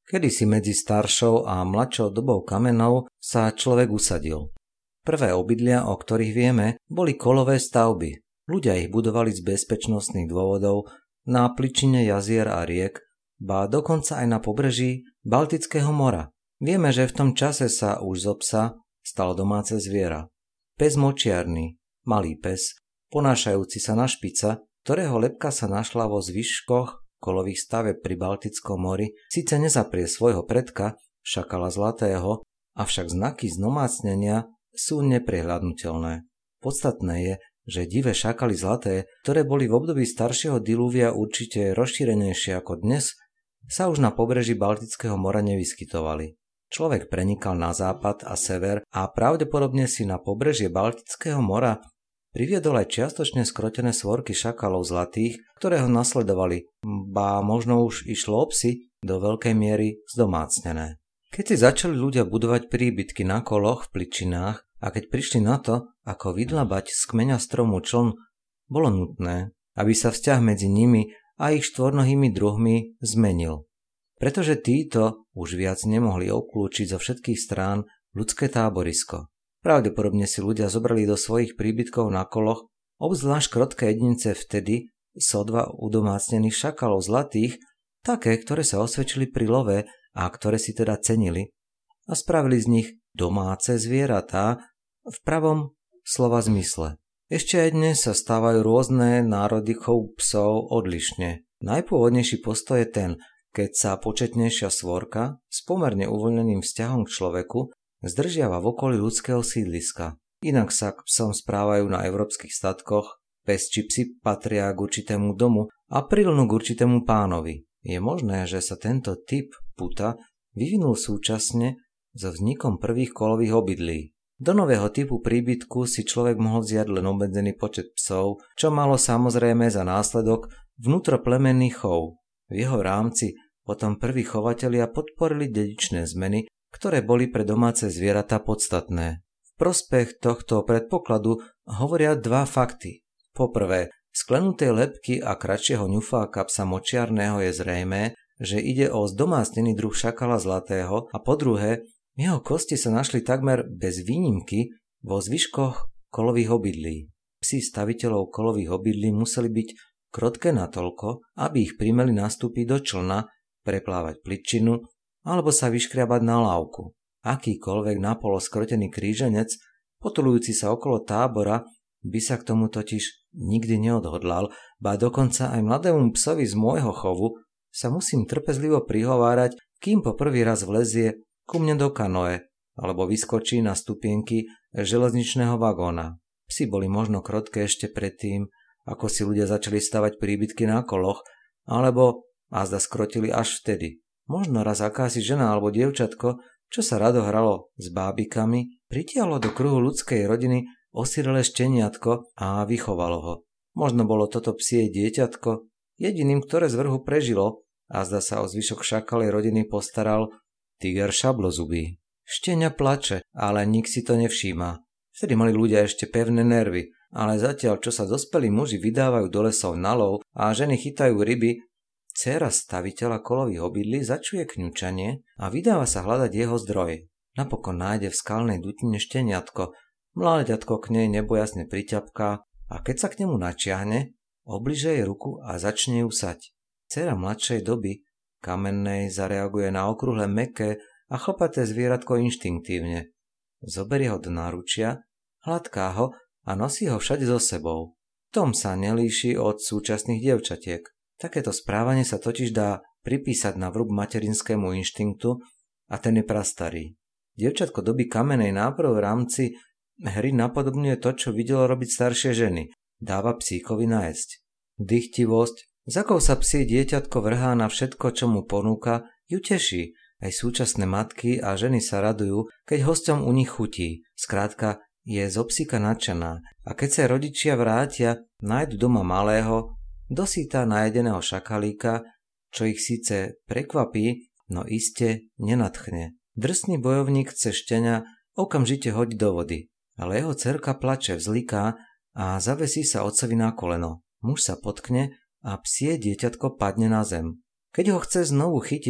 Kedysi medzi staršou a mladšou dobou kamenov sa človek usadil. Prvé obydlia, o ktorých vieme, boli kolové stavby. Ľudia ich budovali z bezpečnostných dôvodov na pličine jazier a riek, ba dokonca aj na pobreží Baltického mora. Vieme, že v tom čase sa už zo psa stalo domáce zviera. Pes močiarny, malý pes, ponášajúci sa na špica, ktorého lebka sa našla vo zvyškoch kolových staveb pri Baltickom mori, síce nezaprie svojho predka, šakala zlatého, avšak znaky znomácnenia sú neprehľadnutelné. Podstatné je, že divé šakaly zlaté, ktoré boli v období staršieho dilúvia určite rozšírenejšie ako dnes, sa už na pobreží Baltického mora nevyskytovali. Človek prenikal na západ a sever a pravdepodobne si na pobrežie Baltického mora priviedol aj čiastočne skrotené svorky šakalov zlatých, ktoré ho nasledovali, ba možno už išlo o psy, do veľkej miery zdomácnené. Keď si začali ľudia budovať príbytky na koloch v pličinách a keď prišli na to, ako vydlabať z kmeňa stromu čln, bolo nutné, aby sa vzťah medzi nimi a ich štvornohými druhmi zmenil. Pretože títo už viac nemohli obklúčiť zo všetkých strán ľudské táborisko. Pravdepodobne si ľudia zobrali do svojich príbytkov na koloch, obzvlášť krotké jedince vtedy, sotva udomácnených šakalov zlatých, také, ktoré sa osvedčili pri love a ktoré si teda cenili, a spravili z nich domáce zvieratá v pravom slova zmysle. Ešte aj dnes sa stávajú rôzne národy chovu psov odlišne. Najpôvodnejší postoj je ten, keď sa početnejšia svorka s pomerne uvoľneným vzťahom k človeku zdržiava v okolí ľudského sídliska. Inak sa k psom správajú na európskych statkoch, pes či psi patria k určitému domu a prilnú k určitému pánovi. Je možné, že sa tento typ puta vyvinul súčasne so vznikom prvých kolových obydlí. Do nového typu príbytku si človek mohol vziať len obmedzený počet psov, čo malo samozrejme za následok vnútroplemenný chov. V jeho rámci potom prví chovatelia podporili dedičné zmeny, ktoré boli pre domáce zvieratá podstatné. V prospech tohto predpokladu hovoria dva fakty. Poprvé, sklenutej lebky a kratšieho ňufáka psa močiarného je zrejmé, že ide o zdomácnený druh šakala zlatého, a po druhé, jeho kosti sa našli takmer bez výnimky vo zvyškoch kolových obydlí. Psi staviteľov kolových obydlí museli byť krotké natoľko, aby ich primeli nastúpiť do člna, preplávať pličinu alebo sa vyškriabať na lávku. Akýkoľvek napolo skrotený kríženec, potulujúci sa okolo tábora, by sa k tomu totiž nikdy neodhodlal, ba dokonca aj mladému psovi z môjho chovu sa musím trpezlivo prihovárať, kým po prvý raz vlezie ku mne do kanoe alebo vyskočí na stupienky železničného vagóna. Psi boli možno krotké ešte predtým, ako si ľudia začali stavať príbytky na koloch, alebo azda skrotili až vtedy. Možno raz akási žena alebo dievčatko, čo sa rado hralo s bábikami, pritiahlo do kruhu ľudskej rodiny osirelé šteniatko a vychovalo ho. Možno bolo toto psie dieťatko jediným, ktoré z vrhu prežilo, a zda sa o zvyšok šakalej rodiny postaral tiger šablozubý. Štenia plače, ale nik si to nevšíma. Vtedy mali ľudia ešte pevné nervy, ale zatiaľ, čo sa dospelí muži vydávajú do lesov na lov a ženy chytajú ryby, dcéra staviteľa kolových obydlí začuje kňučanie a vydáva sa hľadať jeho zdroj. Napokon nájde v skalnej dutine šteniatko, mláďatko k nej nebojasne priťapká a keď sa k nemu načiahne, obliže jej ruku a začne ju sať. Dcéra mladšej doby, kamennej, zareaguje na okrúhle mäkké a chlpaté zvieratko inštinktívne. Zoberie ho do náručia, hladká ho a nosí ho všade so sebou. Tom sa nelíši od súčasných dievčatiek. Takéto správanie sa totiž dá pripísať na vrub materinskému inštinktu a ten je prastarý. Dievčatko doby kamenej náprv v rámci hry napodobňuje to, čo videlo robiť staršie ženy. Dáva psíkovi najesť. Dychtivosť, z akou sa psie dieťatko vrhá na všetko, čo mu ponúka, ju teší. Aj súčasné matky a ženy sa radujú, keď hosťom u nich chutí. Skrátka, je zo psíka nadšená a keď sa rodičia vrátia, nájdu doma malého, dosýta najedeného šakalíka, čo ich síce prekvapí, no iste nenadchne. Drsný bojovník chce štenia okamžite hodiť do vody, ale jeho dcerka plače, vzliká a zavesí sa otcovi na koleno. Muž sa potkne a psie dieťatko padne na zem. Keď ho chce znovu chytiť,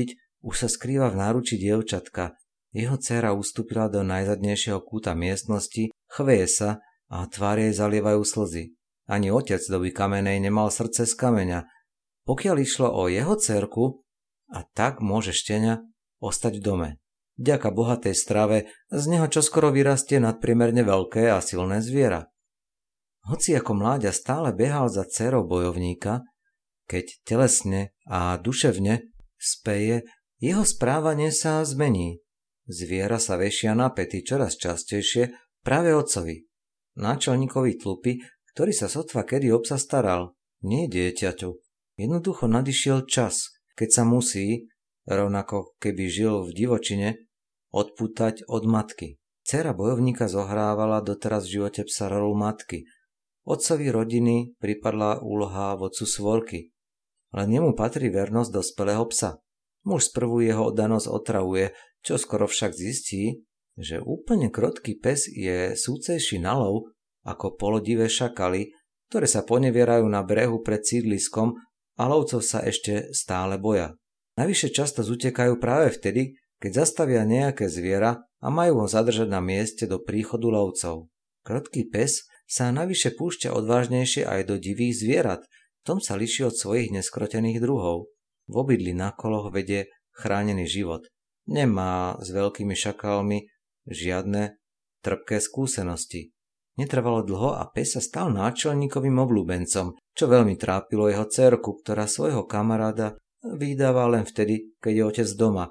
Už sa skrýva v náručí dievčatka. Jeho dcéra ustúpila do najzadnejšieho kúta miestnosti, chveje sa a tvár jej zalievajú slzy. Ani otec doby kamenej nemal srdce z kameňa. Pokiaľ išlo o jeho dcérku, a tak môže štenia ostať v dome. Vďaka bohatej strave z neho čoskoro vyrastie nadpriemerne veľké a silné zviera. Hoci ako mláďa stále behal za dcérou bojovníka, keď telesne a duševne speje, jeho správanie sa zmení. Zviera sa vešia na päty čoraz častejšie práve otcovi, náčelníkovi tlupy, ktorý sa sotva kedy o psa staral, nie dieťaťu. Jednoducho nadišiel čas, keď sa musí, rovnako keby žil v divočine, odpútať od matky. Dcéra bojovníka zohrávala doteraz v živote psa rolu matky. Otcovi rodiny pripadla úloha vodcu svorky. Len jemu patrí vernosť dospelého psa. Muž sprvu jeho oddanosť otravuje, čo skoro však zistí, že úplne krotký pes je súcejší na lov ako polodivé šakaly, ktoré sa ponevierajú na brehu pred sídliskom a lovcov sa ešte stále boja. Navyše často zutekajú práve vtedy, keď zastavia nejaké zviera a majú ho zadržať na mieste do príchodu lovcov. Krotký pes sa navyše púšťa odvážnejšie aj do divých zvierat, v tom sa líši od svojich neskrotených druhov. V obydli na koloch vedie chránený život. Nemá s veľkými šakalmi žiadne trpké skúsenosti. Netrvalo dlho a pes sa stal náčelníkovým obľúbencom, čo veľmi trápilo jeho dcérku, ktorá svojho kamaráda vydáva len vtedy, keď je otec doma.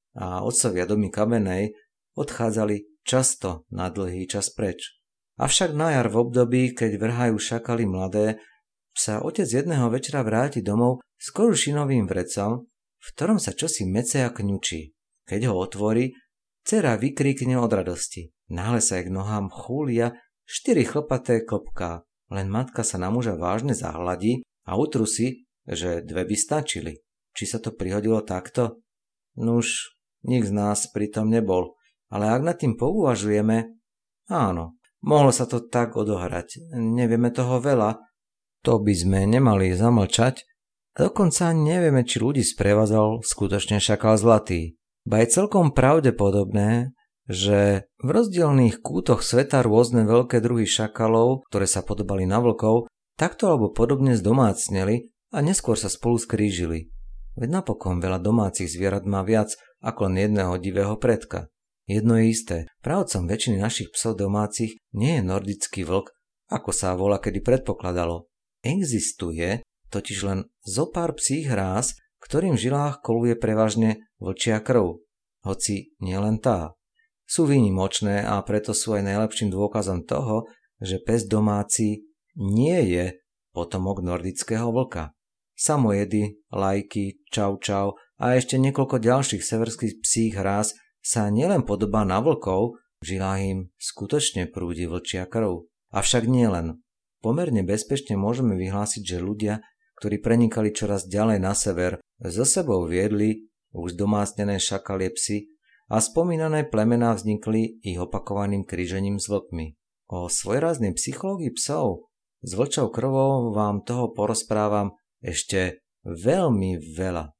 A otcovia domy kamenej odchádzali často na dlhý čas preč. Avšak na jar v období, keď vrhajú šakaly mladé, sa otec jedného večera vráti domov s korušinovým vrecom, v ktorom sa čosi mece a kňučí. Keď ho otvorí, dcera vykríkne od radosti. Náhle sa jej k nohám chúlia 4 chlpaté klopká. Len matka sa na muža vážne zahladí a utrusí, že 2 by stačili. Či sa to prihodilo takto? Nuž, nik z nás pritom nebol. Ale ak nad tým pouvažujeme, áno, mohlo sa to tak odohrať. Nevieme toho veľa. To by sme nemali zamlčať. Dokonca nevieme, či ľudí sprevádzal skutočne šakal zlatý. Ba je celkom pravdepodobné, že v rozdielných kútoch sveta rôzne veľké druhy šakalov, ktoré sa podobali na vlkov, takto alebo podobne zdomácneli a neskôr sa spolu skrížili. Veď napokon veľa domácich zvierat má viac ako len jedného divého predka. Jedno je isté, pravcom väčšiny našich psov domácich nie je nordický vlk, ako sa volá kedy predpokladalo. Existuje totiž len zopár psích ráz, ktorým v žilách koluje prevažne vlčia krv, hoci nielen tá. Sú výnimočné a preto sú aj najlepším dôkazom toho, že pes domáci nie je potomok nordického vlka. Samojedy, lajky, čau a ešte niekoľko ďalších severských psích ráz sa nielen podobá na vlkov, v žilách im skutočne prúdi vlčia krv. Avšak nielen. Pomerne bezpečne môžeme vyhlásiť, že ľudia, ktorí prenikali čoraz ďalej na sever, so sebou viedli už domácnené šakalie psy a spomínané plemená vznikli ich opakovaným krížením s vlkmi. O svojráznej psychológii psov s vlčou krvou vám toho porozprávam ešte veľmi veľa.